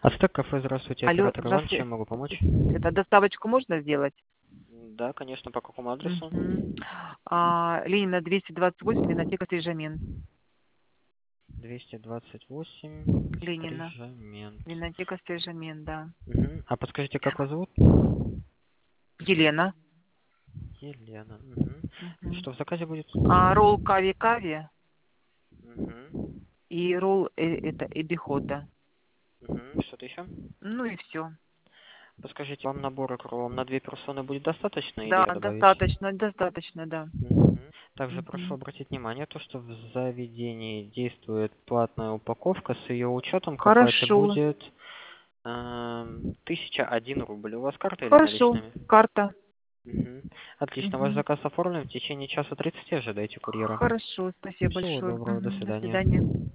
Ацтек кафе, здравствуйте, Алло, оператор Иван, здравствуйте. чем могу помочь? Это доставочку можно сделать? Да, конечно, по какому адресу? Мгм. Ленина 228, винотека Стрижамен. 228, Ленина. Стрижамент. Винотека Стрижамен, да. А подскажите, как вас зовут? Елена. Елена. Мгм. Что в заказе будет? Ролл кави-кави Мгм. и ролл это эбихода. Что-то еще? Ну и все. Подскажите, вам набора к роллам на 2 персоны будет достаточно Да, или добавить? достаточно, да. Мгм. Также прошу Мгм. обратить внимание, то, что в заведении действует платная упаковка, с ее учетом какая-то Хорошо. будет 1001 рубль. У вас карта или Хорошо. наличными? Карта. Мгм. Отлично, ваш Мгм. заказ оформлен. В течение часа 30 ожидайте курьера. Хорошо. Спасибо Всего большое. доброго, до Мгм. До свидания. свидания.